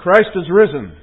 Christ is risen.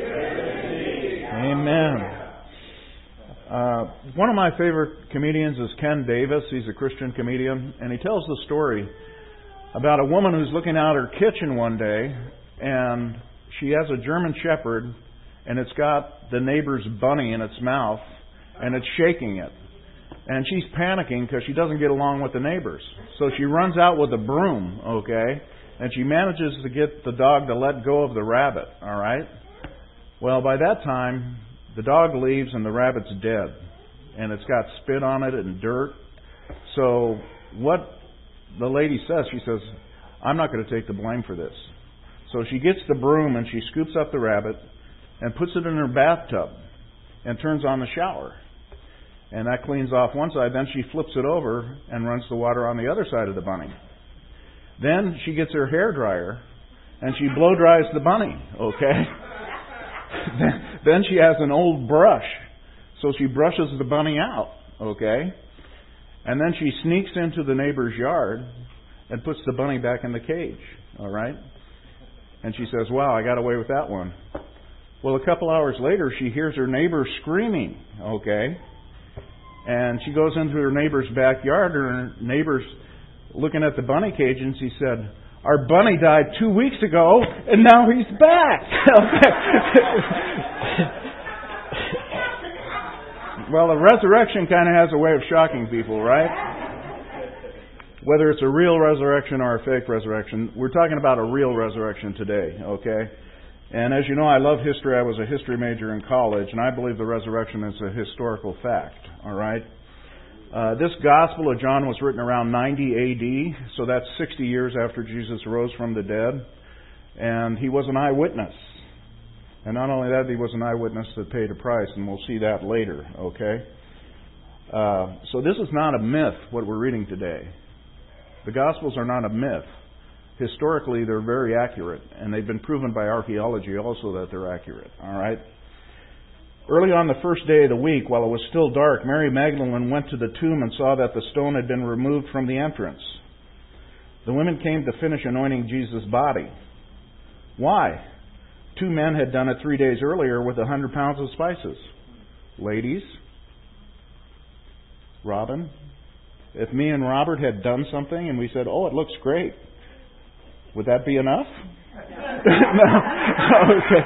Amen. One of my favorite comedians is Ken Davis. He's a Christian comedian, and he tells the story about a woman who's looking out her kitchen one day, and she has a German Shepherd, and it's got the neighbor's bunny in its mouth, and it's shaking it. And she's panicking because she doesn't get along with the neighbors. So she runs out with a broom, okay? And she manages to get the dog to let go of the rabbit, all right? Well, by that time, the dog leaves and the rabbit's dead. And it's got spit on it and dirt. So what the lady says, she says, I'm not going to take the blame for this. So she gets the broom and she scoops up the rabbit and puts it in her bathtub and turns on the shower. And that cleans off one side. Then she flips it over and runs the water on the other side of the bunny. Then she gets her hairdryer and she blow dries the bunny, okay? Then she has an old brush. So she brushes the bunny out, okay? And then she sneaks into the neighbor's yard and puts the bunny back in the cage, all right? And she says, wow, I got away with that one. Well, a couple hours later, she hears her neighbor screaming, okay? And she goes into her neighbor's backyard, and her neighbor's looking at the bunny cage, and she said, our bunny died 2 weeks ago, and now he's back. Well, the resurrection kind of has a way of shocking people, right? Whether it's a real resurrection or a fake resurrection, we're talking about a real resurrection today, okay? And as you know, I love history. I was a history major in college, and I believe the resurrection is a historical fact, all right? This Gospel of John was written around 90 A.D., so that's 60 years after Jesus rose from the dead, and he was an eyewitness. And not only that, he was an eyewitness that paid a price, and we'll see that later, okay? So this is not a myth, what we're reading today. The Gospels are not a myth. Historically, they're very accurate, and they've been proven by archaeology also that they're accurate, all right? Early on the first day of the week, while it was still dark, Mary Magdalene went to the tomb and saw that the stone had been removed from the entrance. The women came to finish anointing Jesus' body. Why? 2 men had done it 3 days earlier with 100 pounds of spices. Ladies, Robin, if me and Robert had done something and we said, oh, it looks great, would that be enough? No. Okay.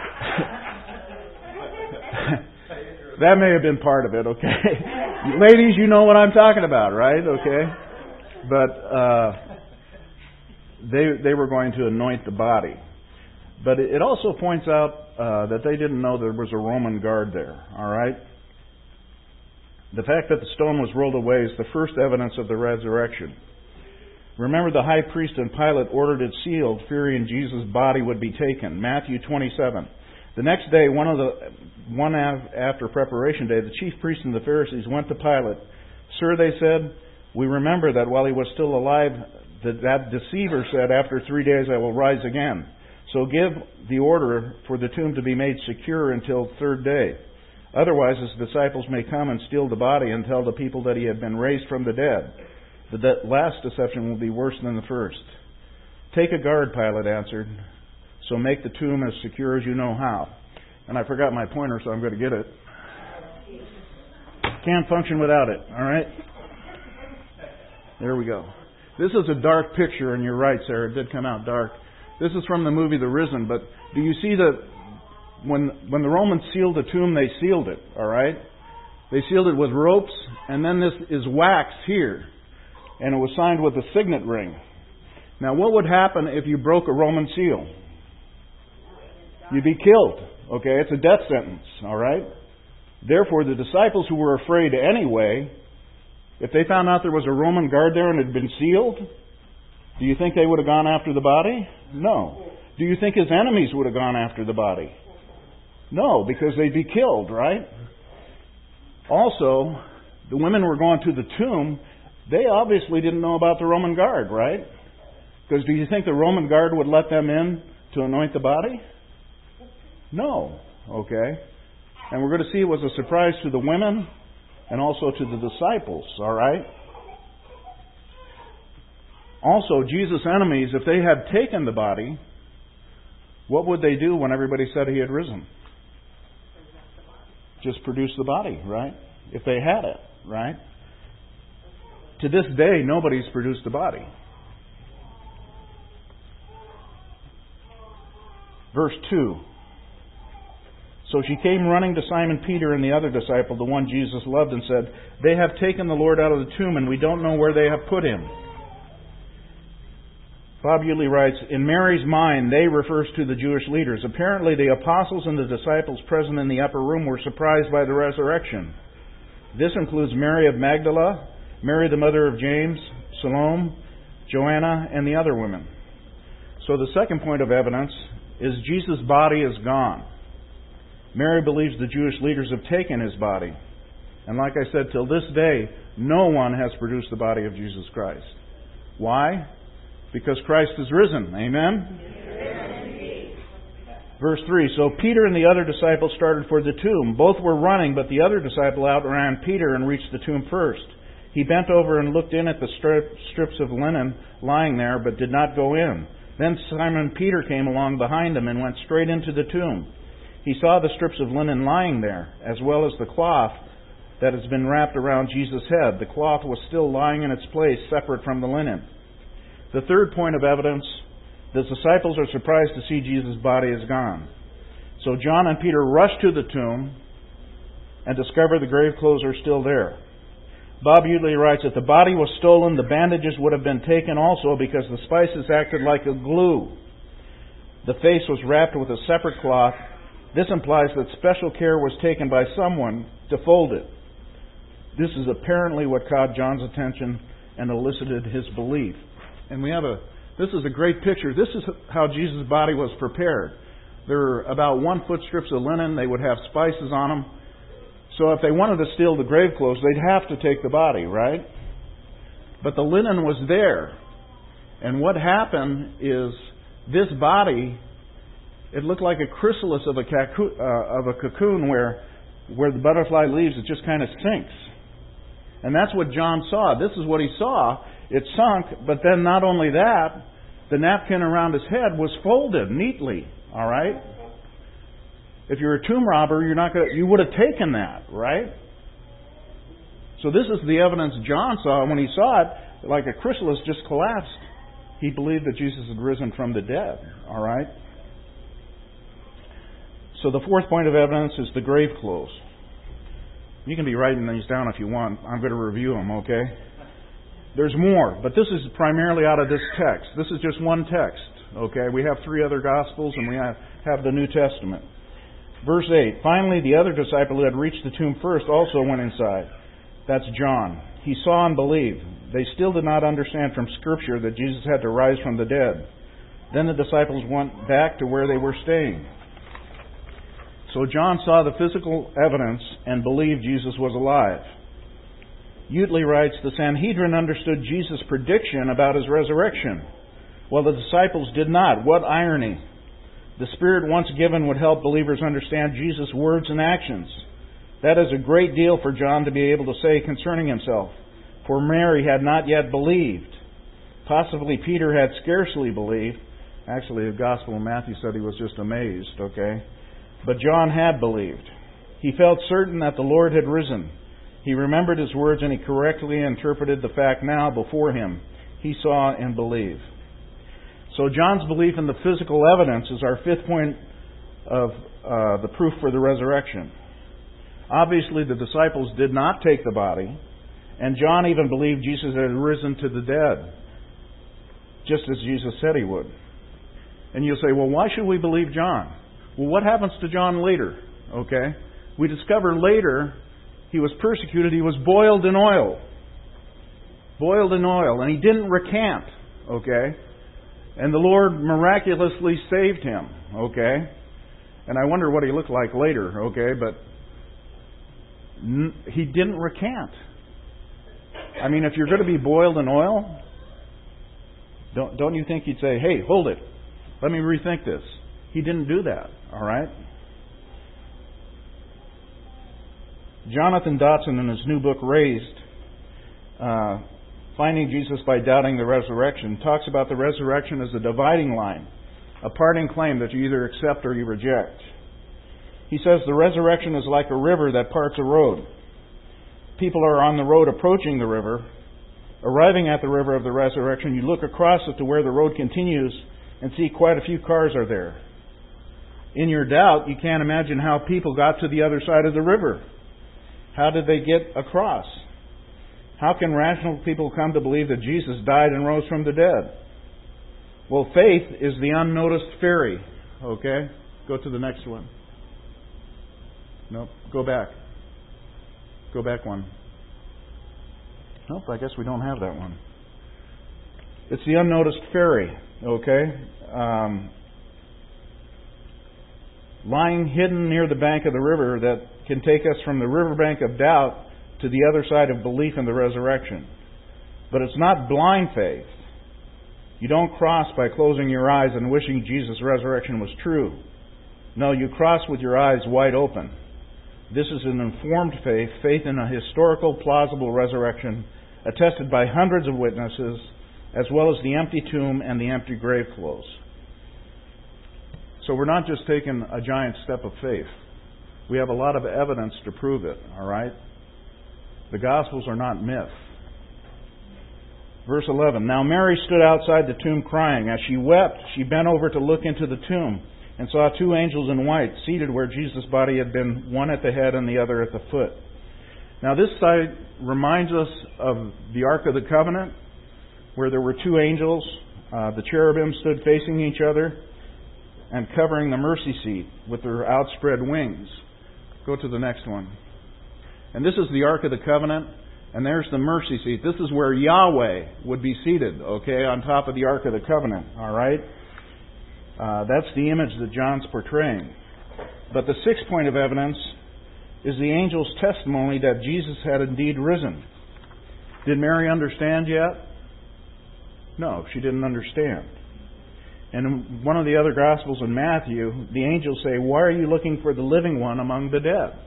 That may have been part of it, okay? Ladies, you know what I'm talking about, right? Okay? But they were going to anoint the body. But it also points out that they didn't know there was a Roman guard there, all right? The fact that the stone was rolled away is the first evidence of the resurrection. Remember, the high priest and Pilate ordered it sealed, fearing Jesus' body would be taken. Matthew 27. The next day, one after preparation day, the chief priests and the Pharisees went to Pilate. Sir, they said, we remember that while he was still alive, that deceiver said, after 3 days I will rise again. So give the order for the tomb to be made secure until the third day. Otherwise, his disciples may come and steal the body and tell the people that he had been raised from the dead. The last deception will be worse than the first. Take a guard, Pilate answered. So make the tomb as secure as you know how. And I forgot my pointer, so I'm going to get it. Can't function without it, all right? There we go. This is a dark picture, and you're right, Sarah. It did come out dark. This is from the movie The Risen, but do you see that when the Romans sealed the tomb, they sealed it, all right? They sealed it with ropes, and then this is wax here, and it was signed with a signet ring. Now, what would happen if you broke a Roman seal? You'd be killed, okay? It's a death sentence, all right? Therefore, the disciples who were afraid anyway, if they found out there was a Roman guard there and it had been sealed, do you think they would have gone after the body? No. Do you think his enemies would have gone after the body? No, because they'd be killed, right? Also, the women were going to the tomb. They obviously didn't know about the Roman guard, right? Because do you think the Roman guard would let them in to anoint the body? No. Okay? And we're going to see it was a surprise to the women and also to the disciples, all right? Also, Jesus' enemies, if they had taken the body, What would they do when everybody said He had risen? Just produce the body, right? If they had it, right? To this day, nobody's produced the body. Verse 2. So she came running to Simon Peter and the other disciple, the one Jesus loved, and said, "They have taken the Lord out of the tomb, and we don't know where they have put Him." Bob Utley writes, in Mary's mind, they refers to the Jewish leaders. Apparently, the apostles and the disciples present in the upper room were surprised by the resurrection. This includes Mary of Magdala, Mary the mother of James, Salome, Joanna, and the other women. So the second point of evidence is Jesus' body is gone. Mary believes the Jewish leaders have taken His body. And like I said, till this day, no one has produced the body of Jesus Christ. Why? Because Christ is risen. Amen? Verse 3, so Peter and the other disciple started for the tomb. Both were running, but the other disciple outran Peter and reached the tomb first. He bent over and looked in at the strips of linen lying there, but did not go in. Then Simon Peter came along behind him and went straight into the tomb. He saw the strips of linen lying there, as well as the cloth that has been wrapped around Jesus' head. The cloth was still lying in its place, separate from the linen. The third point of evidence, the disciples are surprised to see Jesus' body is gone. So John and Peter rush to the tomb and discover the grave clothes are still there. Bob Utley writes, if the body was stolen, the bandages would have been taken also because the spices acted like a glue. The face was wrapped with a separate cloth. This implies that special care was taken by someone to fold it. This is apparently what caught John's attention and elicited his belief. And this is a great picture. This is how Jesus' body was prepared. There were about 1 foot strips of linen. They would have spices on them. So if they wanted to steal the grave clothes, they'd have to take the body, right? But the linen was there. And what happened is this body, it looked like a chrysalis of a cocoon where the butterfly leaves, it just kind of sinks. And that's what John saw. This is what he saw. It sunk, but then not only that, the napkin around his head was folded neatly. All right? If you're a tomb robber, you would have taken that, right? So this is the evidence John saw. When he saw it, like a chrysalis just collapsed, he believed that Jesus had risen from the dead. All right? So the fourth point of evidence is the grave clothes. You can be writing these down if you want. I'm going to review them, okay? There's more, but this is primarily out of this text. This is just one text, okay? We have 3 other Gospels and we have the New Testament. Verse 8, finally the other disciple who had reached the tomb first also went inside. That's John. He saw and believed. They still did not understand from Scripture that Jesus had to rise from the dead. Then the disciples went back to where they were staying. So John saw the physical evidence and believed Jesus was alive. Utley writes, the Sanhedrin understood Jesus' prediction about His resurrection, while the disciples did not. What irony! The Spirit once given would help believers understand Jesus' words and actions. That is a great deal for John to be able to say concerning himself, for Mary had not yet believed. Possibly Peter had scarcely believed. Actually, the Gospel of Matthew said he was just amazed, okay? But John had believed. He felt certain that the Lord had risen. He remembered His words and he correctly interpreted the fact now before him. He saw and believed. So John's belief in the physical evidence is our fifth point of the proof for the resurrection. Obviously, the disciples did not take the body, and John even believed Jesus had risen to the dead, just as Jesus said He would. And you'll say, well, why should we believe John? Well, what happens to John later? Okay? We discover later he was persecuted. He was boiled in oil. Boiled in oil. And he didn't recant. Okay? And the Lord miraculously saved him. Okay? And I wonder what he looked like later. Okay? But he didn't recant. I mean, if you're going to be boiled in oil, don't you think he'd say, hey, hold it. Let me rethink this. He didn't do that. All right? Jonathan Dotson, in his new book, Raised, Finding Jesus by Doubting the Resurrection, talks about the resurrection as a dividing line, a parting claim that you either accept or you reject. He says the resurrection is like a river that parts a road. People are on the road approaching the river. Arriving at the river of the resurrection, you look across it to where the road continues and see quite a few cars are there. In your doubt, you can't imagine how people got to the other side of the river. How did they get across? How can rational people come to believe that Jesus died and rose from the dead? Well, faith is the unnoticed ferry. Okay? Go to the next one. Nope. Go back. Go back one. Nope, I guess we don't have that one. It's the unnoticed ferry. Okay? Lying hidden near the bank of the river that can take us from the riverbank of doubt to the other side of belief in the resurrection. But it's not blind faith. You don't cross by closing your eyes and wishing Jesus' resurrection was true. No, you cross with your eyes wide open. This is an informed faith, faith in a historical, plausible resurrection, attested by hundreds of witnesses, as well as the empty tomb and the empty grave clothes. So we're not just taking a giant step of faith. We have a lot of evidence to prove it, all right? The Gospels are not myth. Verse 11, Now Mary stood outside the tomb crying. As she wept, she bent over to look into the tomb and saw two angels in white seated where Jesus' body had been, one at the head and the other at the foot. Now this side reminds us of the Ark of the Covenant, where there were two angels. The cherubim stood facing each other and covering the mercy seat with their outspread wings. Go to the next one. And this is the Ark of the Covenant, and there's the mercy seat. This is where Yahweh would be seated, okay, on top of the Ark of the Covenant, all right? That's the image that John's portraying. But the sixth point of evidence is the angel's testimony that Jesus had indeed risen. Did Mary understand yet? No, she didn't understand. And in one of the other Gospels in Matthew, the angels say, Why are you looking for the living one among the dead?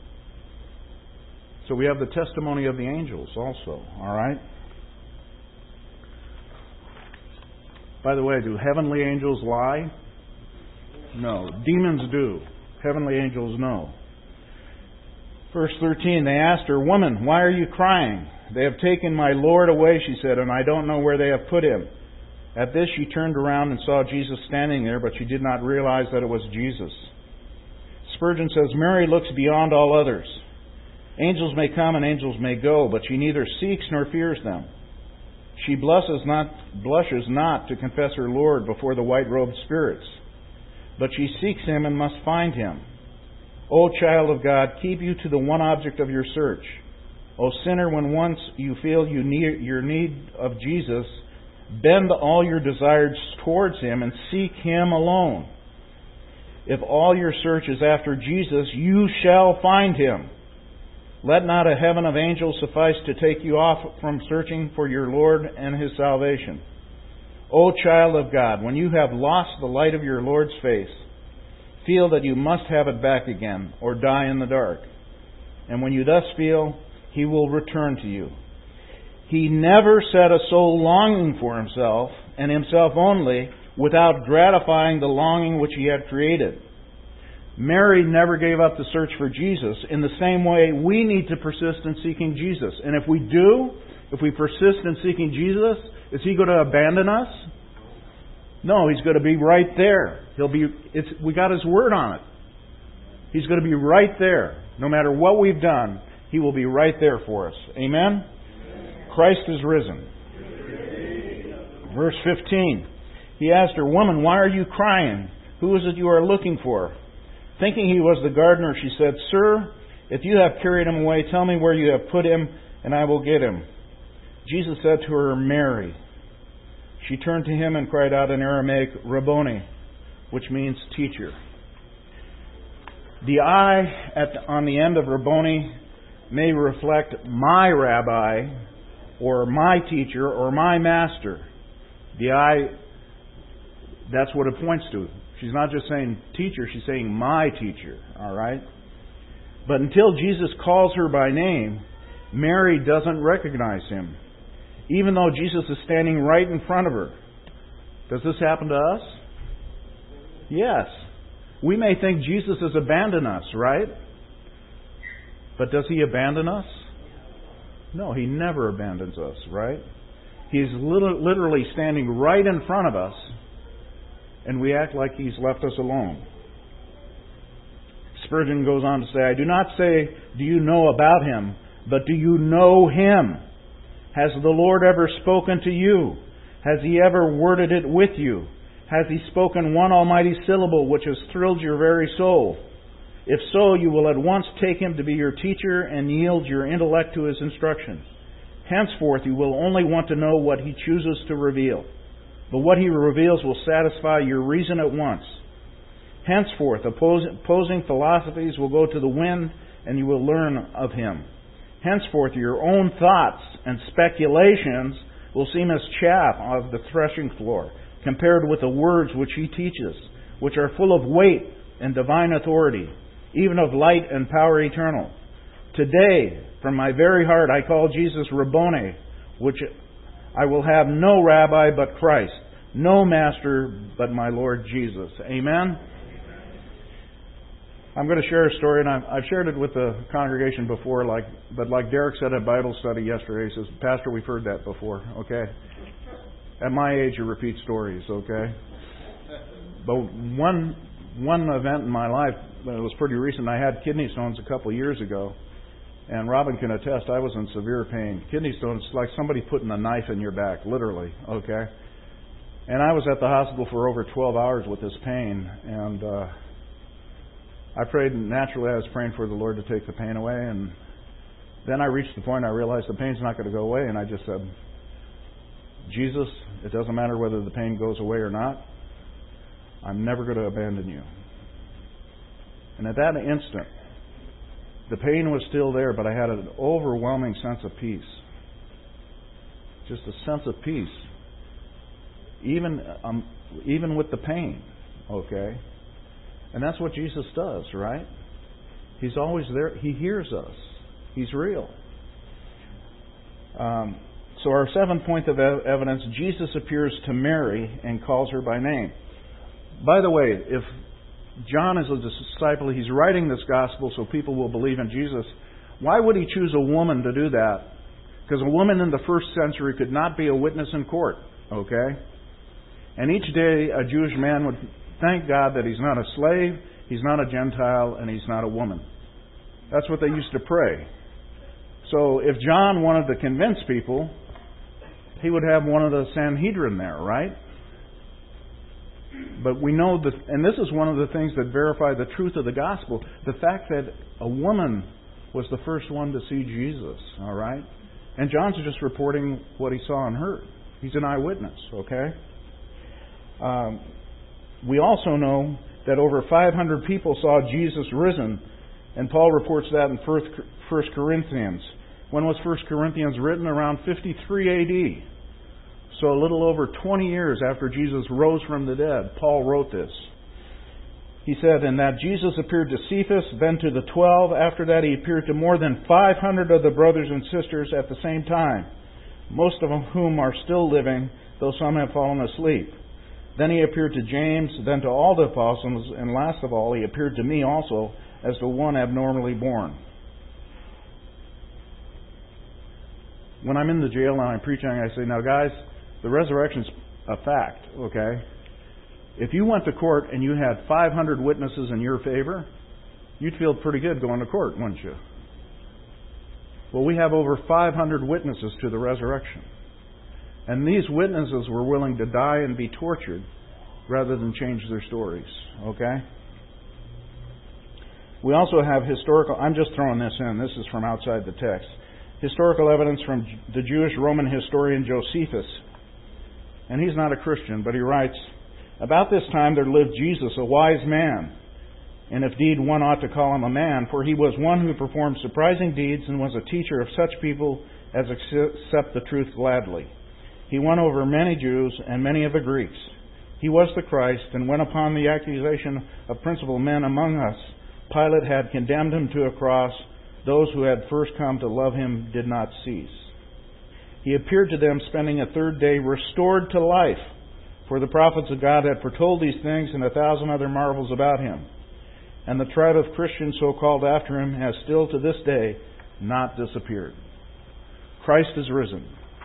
So we have the testimony of the angels also, all right? By the way, do heavenly angels lie? No. Demons do. Heavenly angels, no. Verse 13, they asked her, Woman, why are you crying? They have taken my Lord away, she said, and I don't know where they have put him. At this she turned around and saw Jesus standing there, but she did not realize that it was Jesus. Spurgeon says, Mary looks beyond all others. Angels may come and angels may go, but she neither seeks nor fears them. She blushes not to confess her Lord before the white-robed spirits, but she seeks him and must find him. O child of God, keep you to the one object of your search. O sinner, when once you feel your need of Jesus, bend all your desires towards him and seek him alone. If all your search is after Jesus, you shall find him. Let not a heaven of angels suffice to take you off from searching for your Lord and his salvation. O child of God, when you have lost the light of your Lord's face, feel that you must have it back again or die in the dark. And when you thus feel, he will return to you. He never set a soul longing for himself and himself only without gratifying the longing which he had created. Mary never gave up the search for Jesus. In the same way, we need to persist in seeking Jesus. And if we do, if we persist in seeking Jesus, is he going to abandon us? No, he's going to be right there. We got his word on it. He's going to be right there. No matter what we've done, he will be right there for us. Amen? Christ is risen. Verse 15. He asked her, Woman, why are you crying? Who is it you are looking for? Thinking he was the gardener, she said, Sir, if you have carried him away, tell me where you have put him, and I will get him. Jesus said to her, Mary. She turned to him and cried out in Aramaic, Rabboni, which means teacher. The I on the end of Rabboni may reflect my rabbi, or my teacher, or my master. The I, that's what it points to. She's not just saying teacher, she's saying my teacher, all right? But until Jesus calls her by name, Mary doesn't recognize him, even though Jesus is standing right in front of her. Does this happen to us? Yes. We may think Jesus has abandoned us, right? But does He abandon us? No, He never abandons us, right? He's literally standing right in front of us, and we act like He's left us alone. Spurgeon goes on to say, I do not say, do you know about Him, but do you know Him? Has the Lord ever spoken to you? Has He ever worded it with you? Has He spoken one almighty syllable which has thrilled your very soul? If so, you will at once take Him to be your teacher and yield your intellect to His instructions. Henceforth, you will only want to know what He chooses to reveal. But what He reveals will satisfy your reason at once. Henceforth, opposing philosophies will go to the wind, and you will learn of Him. Henceforth, your own thoughts and speculations will seem as chaff of the threshing floor, compared with the words which He teaches, which are full of weight and divine authority, even of light and power eternal. Today, from my very heart, I call Jesus Rabboni, which I will have no rabbi but Christ, no master but my Lord Jesus. Amen? I'm going to share a story, and I've shared it with the congregation before, but like Derek said at Bible study yesterday, he says, Pastor, we've heard that before, okay? At my age, you repeat stories, okay? But one event in my life that was pretty recent, I had kidney stones a couple of years ago, and Robin can attest, I was in severe pain. Kidney stones, it's like somebody putting a knife in your back, literally, okay? And I was at the hospital for over 12 hours with this pain, and I prayed, and naturally I was praying for the Lord to take the pain away, and then I reached the point I realized the pain's not going to go away, and I just said, Jesus, it doesn't matter whether the pain goes away or not, I'm never going to abandon you. And at that instant, the pain was still there, but I had an overwhelming sense of peace. Just a sense of peace. Even with the pain, okay? And that's what Jesus does, right? He's always there. He hears us. He's real. So our seventh point of evidence, Jesus appears to Mary and calls her by name. By the way, if John is a disciple, he's writing this gospel so people will believe in Jesus. Why would he choose a woman to do that? Because a woman in the first century could not be a witness in court, okay? And each day a Jewish man would thank God that he's not a slave, he's not a Gentile, and he's not a woman. That's what they used to pray. So if John wanted to convince people, he would have one of the Sanhedrin there, right? But we know that, and this is one of the things that verify the truth of the gospel, the fact that a woman was the first one to see Jesus, all right? And John's just reporting what he saw and heard. He's an eyewitness, okay? We also know that over 500 people saw Jesus risen, and Paul reports that in 1 Corinthians. When was 1 Corinthians written? Around 53 A.D., so a little over 20 years after Jesus rose from the dead, Paul wrote this. He said, and that Jesus appeared to Cephas, then to the 12. After that, he appeared to more than 500 of the brothers and sisters at the same time, most of whom are still living, though some have fallen asleep. Then he appeared to James, then to all the apostles, and last of all, he appeared to me also as the one abnormally born. When I'm in the jail and I'm preaching, I say, now guys, the resurrection's a fact, okay? If you went to court and you had 500 witnesses in your favor, you'd feel pretty good going to court, wouldn't you? Well, we have over 500 witnesses to the resurrection. And these witnesses were willing to die and be tortured rather than change their stories, okay? We also have historical, I'm just throwing this in, this is from outside the text, historical evidence from the Jewish Roman historian Josephus. And he's not a Christian, but he writes, about this time there lived Jesus, a wise man, and if indeed one ought to call him a man, for he was one who performed surprising deeds and was a teacher of such people as accept the truth gladly. He won over many Jews and many of the Greeks. He was the Christ, and when upon the accusation of principal men among us, Pilate had condemned him to a cross, those who had first come to love him did not cease. He appeared to them, spending a third day restored to life, For the prophets of God had foretold these things and 1,000 other marvels about him. And the tribe of Christians so called after him has still to this day not disappeared. Christ is risen.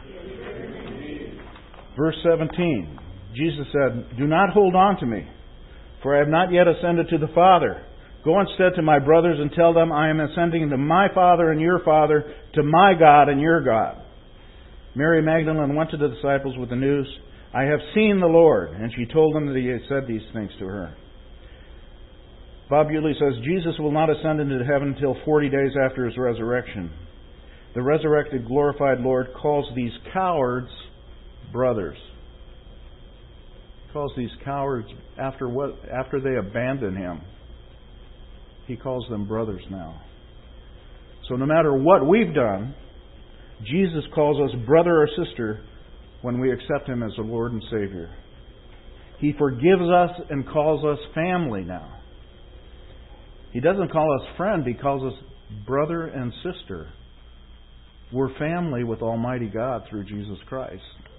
Verse 17, Jesus said, "Do not hold on to me, for I have not yet ascended to the Father. Go instead to my brothers and tell them I am ascending to my Father and your Father, to my God and your God." Mary Magdalene went to the disciples with the news, "I have seen the Lord," and she told them that he had said these things to her. Bob Utley says, Jesus will not ascend into heaven until 40 days after his resurrection. The resurrected, glorified Lord calls these cowards brothers. He calls these cowards after they abandon him. He calls them brothers now. So no matter what we've done, Jesus calls us brother or sister when we accept him as the Lord and Savior. He forgives us and calls us family now. He doesn't call us friend, he calls us brother and sister. We're family with Almighty God through Jesus Christ.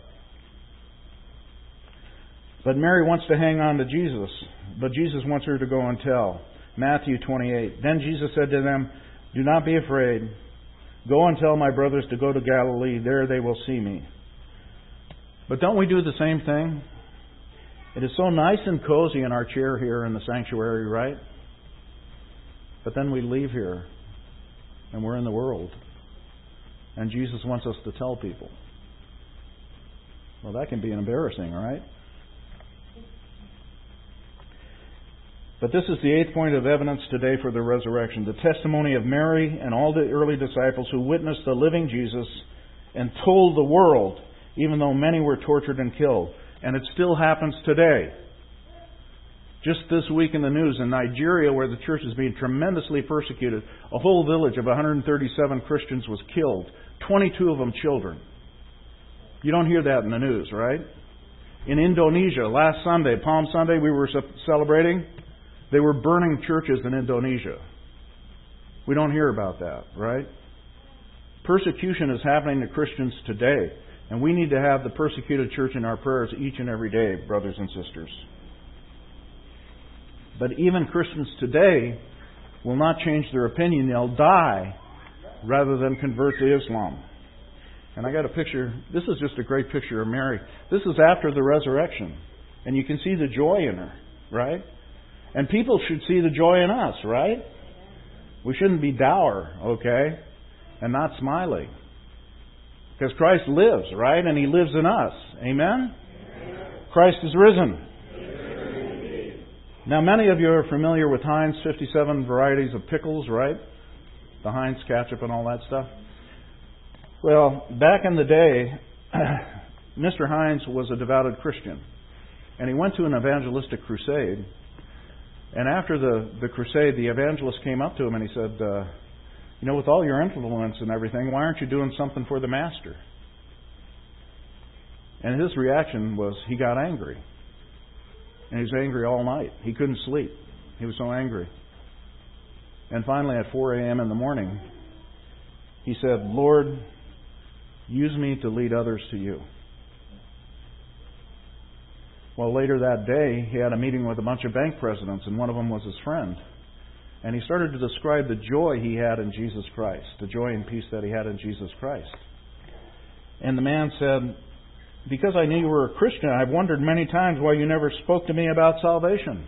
But Mary wants to hang on to Jesus, but Jesus wants her to go and tell. Matthew 28. Then Jesus said to them, "Do not be afraid. Go and tell my brothers to go to Galilee. There they will see me." But don't we do the same thing? It is so nice and cozy in our chair here in the sanctuary, right? But then we leave here and we're in the world. And Jesus wants us to tell people. Well, that can be embarrassing, right? But this is the eighth point of evidence today for the resurrection. The testimony of Mary and all the early disciples who witnessed the living Jesus and told the world, even though many were tortured and killed. And it still happens today. Just this week in the news, in Nigeria, where the church is being tremendously persecuted, a whole village of 137 Christians was killed, 22 of them children. You don't hear that in the news, right? In Indonesia, last Sunday, Palm Sunday, we were celebrating. They were burning churches in Indonesia. We don't hear about that, right? Persecution is happening to Christians today, and we need to have the persecuted church in our prayers each and every day, brothers and sisters. But even Christians today will not change their opinion. They'll die rather than convert to Islam. And I got a picture. This is just a great picture of Mary. This is after the resurrection. And you can see the joy in her, right? And people should see the joy in us, right? We shouldn't be dour, okay? And not smiley. Because Christ lives, right? And He lives in us. Amen? Christ is risen. Now, many of you are familiar with Heinz 57 varieties of pickles, right? The Heinz ketchup and all that stuff. Well, back in the day, Mr. Heinz was a devoted Christian. And he went to an evangelistic crusade. And after the crusade, the evangelist came up to him and he said, with all your influence and everything, why aren't you doing something for the Master? And his reaction was, he got angry. And he was angry all night. He couldn't sleep. He was so angry. And finally, at 4 a.m. in the morning, he said, "Lord, use me to lead others to you." Well, later that day, he had a meeting with a bunch of bank presidents, and one of them was his friend. And he started to describe the joy he had in Jesus Christ, the joy and peace that he had in Jesus Christ. And the man said, "Because I knew you were a Christian, I've wondered many times why you never spoke to me about salvation."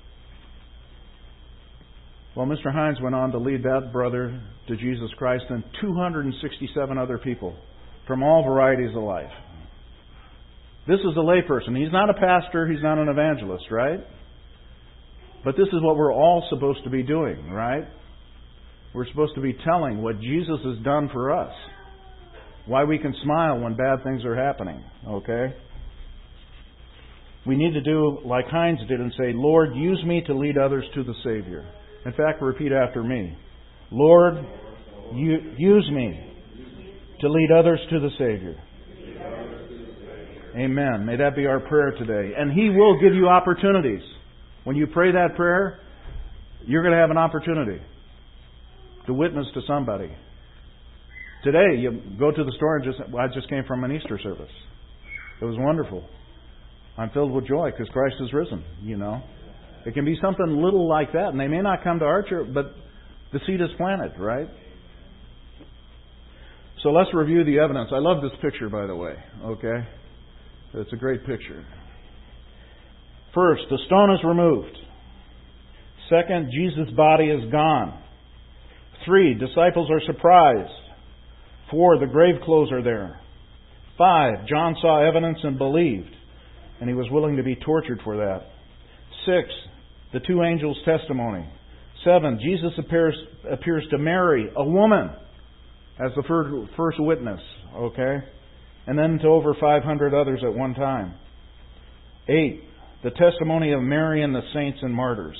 Well, Mr. Heinz went on to lead that brother to Jesus Christ and 267 other people from all varieties of life. This is a layperson. He's not a pastor. He's not an evangelist, right? But this is what we're all supposed to be doing, right? We're supposed to be telling what Jesus has done for us. Why we can smile when bad things are happening, okay? We need to do like Heinz did and say, "Lord, use me to lead others to the Savior." In fact, repeat after me. "Lord, use me to lead others to the Savior." Amen. May that be our prayer today. And He will give you opportunities. When you pray that prayer, you're going to have an opportunity to witness to somebody. Today, you go to the store and I just came from an Easter service. It was wonderful. I'm filled with joy because Christ is risen, you know. It can be something little like that, and they may not come to our church, but the seed is planted, right? So let's review the evidence. I love this picture, by the way, okay? It's a great picture. First, the stone is removed. Second, Jesus' body is gone. 3, disciples are surprised. 4, the grave clothes are there. 5, John saw evidence and believed, and he was willing to be tortured for that. 6, the 2 angels' testimony. 7, Jesus appears to Mary, a woman, as the first witness, okay? And then to over 500 others at one time. 8, the testimony of Mary and the saints and martyrs.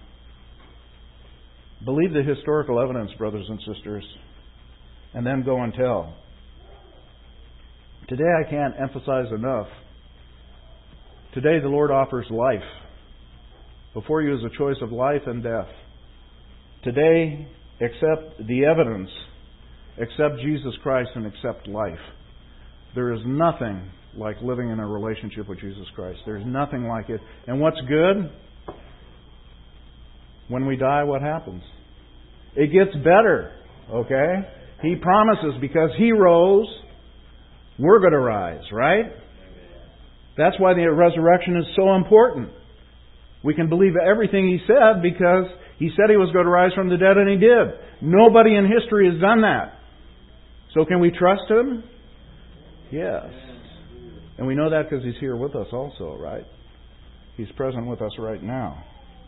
Believe the historical evidence, brothers and sisters, and then go and tell. Today I can't emphasize enough. Today the Lord offers life. Before you is a choice of life and death. Today, accept the evidence, accept Jesus Christ, and accept life. There is nothing like living in a relationship with Jesus Christ. There's nothing like it. And what's good? When we die, what happens? It gets better, okay? He promises because He rose, we're going to rise, right? That's why the resurrection is so important. We can believe everything He said because He said He was going to rise from the dead, and He did. Nobody in history has done that. So can we trust Him? Yes. And we know that because He's here with us also, right? He's present with us right now.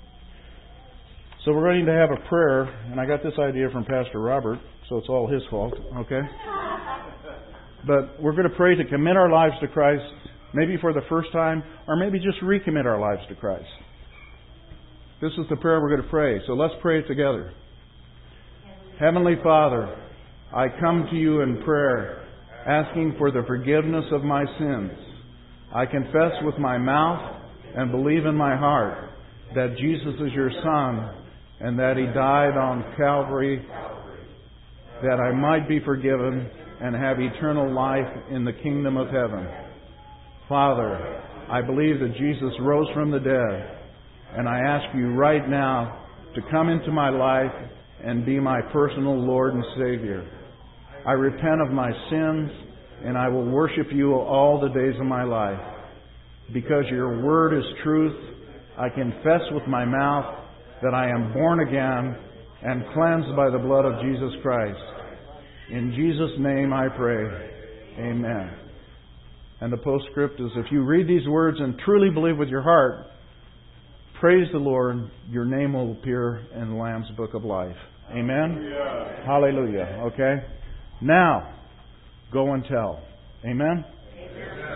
So we're going to have a prayer, and I got this idea from Pastor Robert, so it's all his fault, okay? But we're going to pray to commit our lives to Christ, maybe for the first time, or maybe just recommit our lives to Christ. This is the prayer we're going to pray, so let's pray it together. Heavenly Father, I come to You in prayer, asking for the forgiveness of my sins. I confess with my mouth and believe in my heart that Jesus is Your Son, and that He died on Calvary, that I might be forgiven and have eternal life in the kingdom of heaven. Father, I believe that Jesus rose from the dead, and I ask You right now to come into my life and be my personal Lord and Savior. I repent of my sins, and I will worship You all the days of my life. Because Your Word is truth, I confess with my mouth that I am born again and cleansed by the blood of Jesus Christ. In Jesus' name I pray. Amen. And the postscript is, if you read these words and truly believe with your heart, praise the Lord, your name will appear in the Lamb's Book of Life. Amen? Yeah. Hallelujah. Okay? Now, go and tell. Amen? Amen.